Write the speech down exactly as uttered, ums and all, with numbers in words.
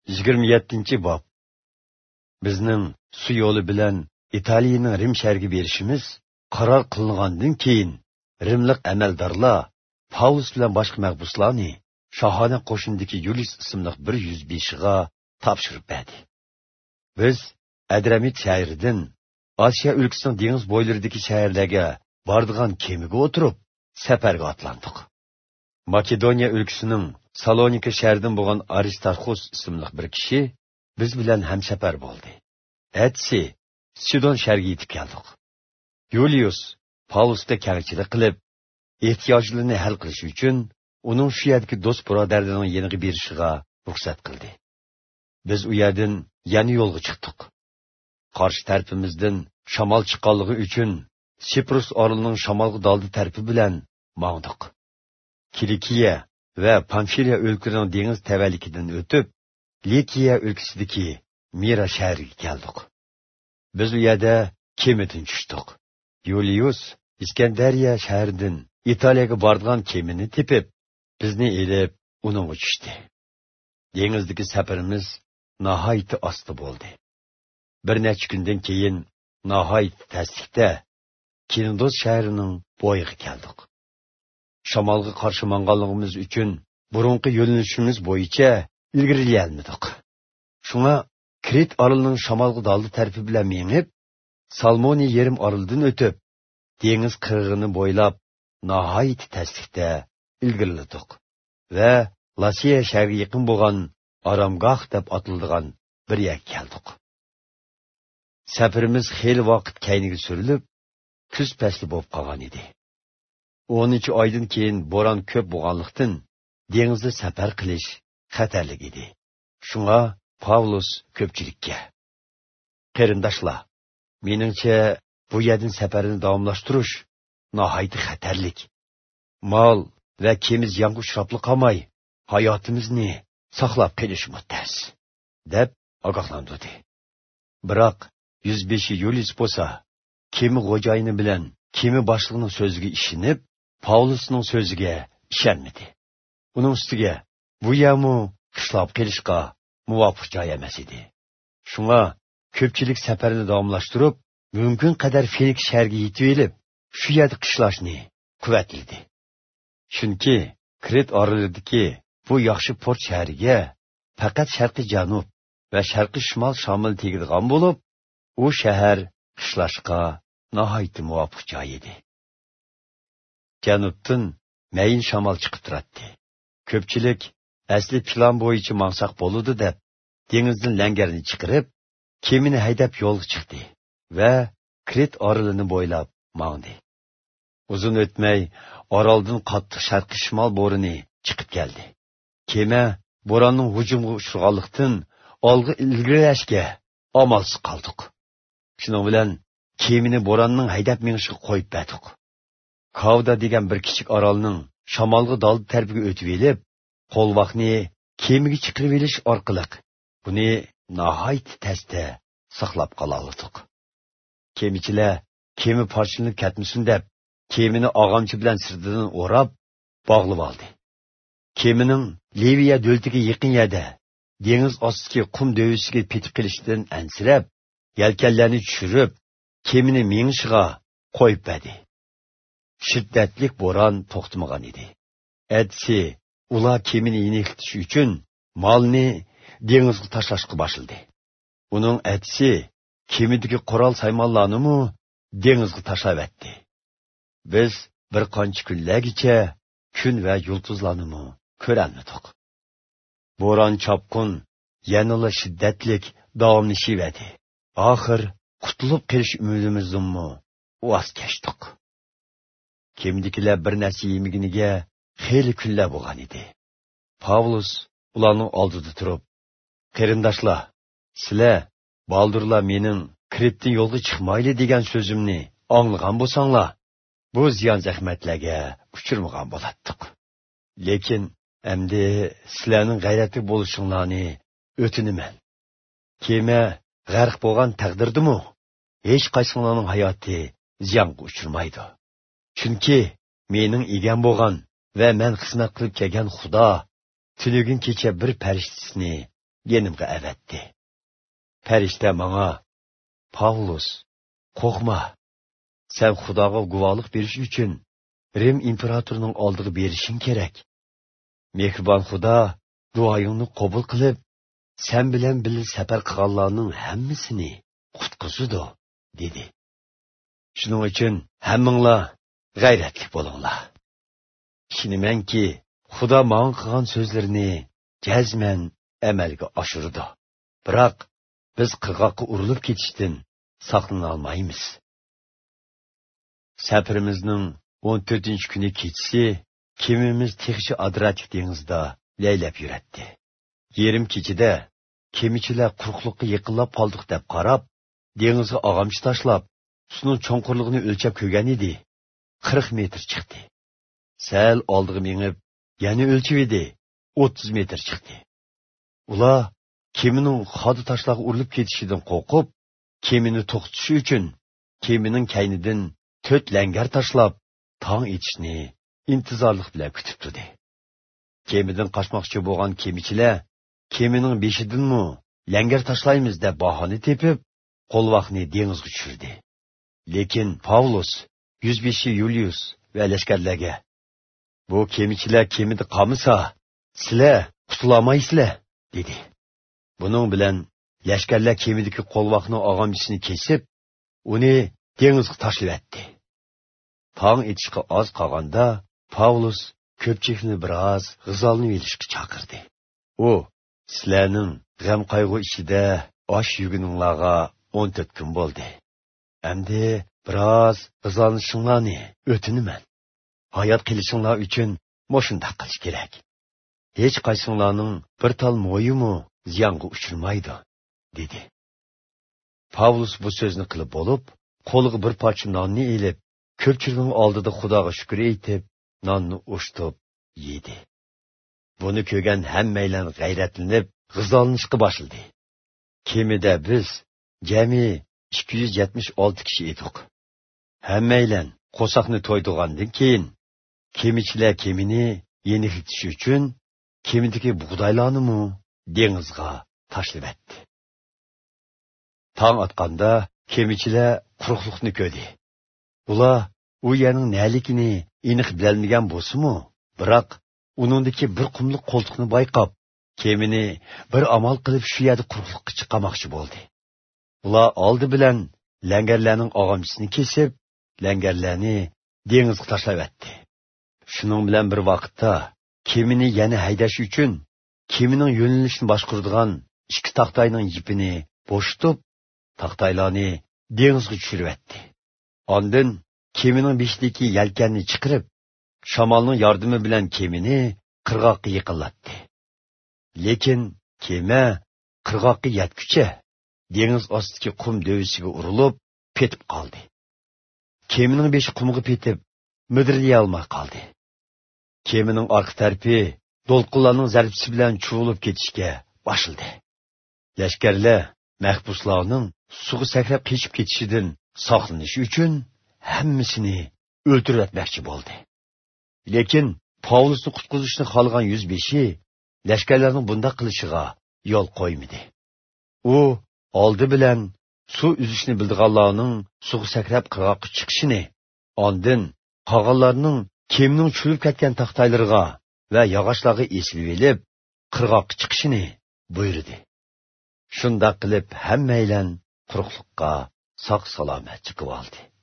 yigirma yettinchi bob. Bizning su yo'li bilan Italiyaning Rim shahriga berishimiz qaror qilingandan keyin Rimlik amaldorlar Paulus bilan boshqa mahbuslarni Shohona qo'shindagi Yulius ismli bir yuz beshiga topshirib berdi. Biz Adramit shahridan Osiyo o'lkasining dengiz bo'ylaridagi shaharlarga boradigan kemaga o'tirib safarga otlandik. Makedoniya o'lkasining Salonika shahridan bo'lgan Aristarxos ismli bir kishi biz bilan hamsafar bo'ldi. Atsi Sidon shahriga yetib keldik. Yulius Paulusga kengchilik qilib, ehtiyojlarini hal qilish uchun uning shu yerdagi do'st birodarlarining yeniga berishiga ruxsat qildi. Biz u yerdan yana yo'lga chiqdik. Qarshi tarafimizdan shamol chiqqanligi uchun Siprus orolining shamolga daldi tarafi bilan mangdik. Kilikiya va Pamfiliya o'lkalarining dengiz tavallikidan o'tib, Likiya o'lkasidagi Mira shahriga keldik. Biz u yerda kemadan tushdik. Yulius Iskandariya shahridan Italiyaga boradigan kemani tepib, bizni elib uning uchishdi. Dengizdagi safarimiz nihoyatda osti bo'ldi. Bir necha kundan keyin nihoyat tasdiqda Kindos shahrining bo'yiga keldik. Shamolga qarshi manganligimiz uchun burunqi yo'linishimiz bo'yicha ilgarilayolmadik. Shunga Krit orolining shamolga daldi tarafi bilan mengib, Salmoni yarim orolidan o'tib, dengiz qirg'ini bo'ylab nihoyat tasdiqda ilgariladik va Lasiya shahriga yaqin bo'lgan Aramgoh deb atiladigan bir yerga keldik. Safarimiz xeyli vaqt keyniga surilib, kuz fasli bo'lib qolgan edi. o'ninchi oydan keyin bo'ron ko'p bo'lganlikdan dengizda safar qilish xatarli edi. Shunga Paulus ko'pchilikka: "Qarindoshlar, meningcha bu yerdan safarni davomlashtirish nihoyatda xatarlik. Mol va kemiz yangi uchrabli qolmay, hayotimizni saqlab qolishimiz tez", deb ogohlantirdi. Biroq yuz beshi Yulius bo'lsa, kemi xo'jayini bilan kemi boshlig'ining so'ziga ishinib, Paulusning so'ziga ishonmadi. Uning ustiga bu yermu qishlab kelishga muvofiq joy emas edi. Shunga ko'pchilik safarni davomlashtirib, mumkin qadar Felix shahriga yetib olib, shu yerda qishlashni quvvatladi. Chunki Krit orolidagi bu yaxshi port shahriga faqat sharqiy janub va sharqiy shimol shamil tegadigan bo'lib, u shahar qishlashga nihoyatda muvofiq joy edi. Janubdan mayin shamol chiqib turadi. Ko'pchilik asli plan bo'yicha maqsad bo'ludi deb dengizdan langarni chiqarib, kemini haydab yo'lga chiqdi va Krit orolini bo'ylab mangdi. Uzun o'tmay oroldan qattiq sharqiy shimol bo'rini chiqib keldi. Kema bo'ronning hujumga uchraganlikdan olg'a ilgarilashga amalsiz qoldik. Shuning bilan kemini bo'ronning haydab minishga qo'yib berdik. Kavda degan bir kichik orolning shamolga daldi tarafiga o'tib elib, qo'lvaqni kemiga chiqarib olish orqali buni nihoyat tasda saqlab qoldik. Kemichilar kemi parchalanib ketmasin deb kemini og'amchi bilan sirdidan o'rab bog'lab oldi. Kemining Liviya do'ltiga yaqin yerda dengiz ostidagi qum dovisiga petib kelishidan ansirab, yelkanlarni tushirib, kemini mingishiga qo'yib berdi. Shiddatli bo'ron to'xtamagan edi. Atsi ular kemini yeniklatish uchun molni dengizga tashlashga boshladi. Uning atsi kemidagi qurol saymonlarni mu dengizga tashlab etdi. Biz bir qancha kunlargacha kun va yulduzlarni mu ko'rolmadik. Bo'ron chopqin yanada shiddatli davomlashyapti. Oxir qutulib qolish umidimizdan mu voz kechdik. Kemidikilar bir narsa yemiginiga xeyli kunlar bo'lgan edi. Paulus ularning oldida turib: "Qarindoshlar, sizlar baldurlar mening Kritdan yo'lga chiqmayli degan so'zimni anglagan bo'lsanglar, bu ziyon zahmatlarga uchirmagan bo'latdik. Lekin endi sizlarning g'ayratli bo'lishinglarni o'tinaman. Kema g'arq bo'lgan taqdirdimi, hech qaysinglarning hayoti ziyonga uchirmaydi. Chunki mening egam bo'lgan va men xizmat qilib kelgan Xudo tunigun kecha bir farishtasini yenimga avatdi. Farishta menga, Pavlus, qo'rqma. Sen Xudoga guvohlik berish uchun Rim imperatorining oldiga berishing kerak. Mehribon Xudo duoyingni qabul qilib, sen bilan birga safar qilganlarning hammasini qutqizadi, dedi. Shuning uchun hammanglar g'ayratli bo'linglar. Ishonamanki, Xudo menga qilgan so'zlarini jazman amalga oshirdi. Biroq biz qirg'oqqa urilib ketishdan saqlana olmaymiz. Safarimizning o'n to'rtinchi kuni kechasi kemimiz texshi Adriatik dengizida laylab yuratdi. Yerim kechida kemichilar quruqlikqa yaqinlab qoldik deb qarab, dengizga og'amchi tashlab, suvning cho'nqurligini o'lchab ko'rgan edi. qirq metr chiqdi. Sal oldiga mengib, yana o'lchib edi. o'ttiz metr chiqdi. Ular kemining xodi tashlag'i urilib ketishidan qo'rqib, kemini to'xtatish uchun kemining kaynidan to'rt langar tashlab, tong etishni intizorlik bilan kutib turdi. Kemidan qochmoqchi bo'lgan kemichilar kemining beshidanmi langar tashlaymiz deb bahona tepib, qo'lvaqni dengizga tushirdi. Lekin Pavlus, yuzbeshi Yulius va lashkarlarga, bu kemichilar kemida qolmasa, sizlar qutulolmaysizlar, dedi. Buning bilan lashkarlar kemidagi qo'lvaqning og'amchisini kesib, uni dengizga tashlab Tong etishga oz qolganda Pavlus ko'pchilikni biroz g'izolni velishga chaqirdi. U, sizlarning g'am qayg'u ichida osh yuguninglarga o'n to'rt kun bo'ldi. Endi biroz g'izolnishinglarni o'tinaman. Hayot qilishinglar uchun moshunda qilish kerak. Hech qaysinglarning bir tal mo'yimi ziyonga uchirmaydi, dedi. Pavlus bu so'zni qilib bo'lib, qo'liga bir parcha nonni elib, ko'pchilikning oldida Xudoga shukr aytib, nonni o'shtib yedi. Buni ko'rgan hammaylar g'ayratlanib, g'izolnishga boshladi. Kemida biz jami ikki yuz yetmish olti kishi edik. Hammaylar qo'saqni to'ydigandan keyin kemichilar kemini yenilitish uchun kemidagi bug'doylarni mu dengizga tashlab etdi. Tong otganda kemichilar quruqlikni ko'rdi. Ular u yerning nelikini aniq bilmagan bo'lsa-mu, biroq uningdagi bir qumliq qo'ltiqni bayqab, kemini bir amal qilib shu yerda quruqlikqa chiqarmoqchi bo'ldi. Ular oldi bilan langarlarning og'amchisini kesib, langarlarni dengizga tashlab etdi. Shuning bilan bir vaqtda kemini yana haydash uchun kemining yo'nalishini boshqaradigan ikki taxtayning ipini bo'shatib, taxtaylarni dengizga tushirib etdi. Ondan kemining beshidagi yelkanni chiqarib, shamolning yordami bilan kemini qirg'oqqa yaqinlatdi. Lekin kema qirg'oqqa yetguncha dengiz ostidagi qum dovisiga urilib, petib qoldi. Kemining beshi qumga petib, midirlay olmay qoldi. Kemining orqa tarafi to'lqinlarning zarbisi bilan chuvilib ketishga boshladi. Lashkarlar mahbuslarning suvga sakrab kechib ketishidan saqlanish uchun hammasini o'ldirib etmoqchi bo'ldi. Lekin Pavlusni qutqizishni xohlagan yuzbeshi lashkarlarning bunday qilishiga yo'l qo'ymadi. U oldi bilan suv uzishni bildiganlarning suvga sakrab qirg'oqqa chiqishini, ondan qolganlarning kemining chulib ketgan taxtaylarga va yog'ochlarga esilib elib, qirg'oqqa chiqishini buyurdi. Shunda qilib hammaylar quruqlikqa sog' salomat chiqib oldi.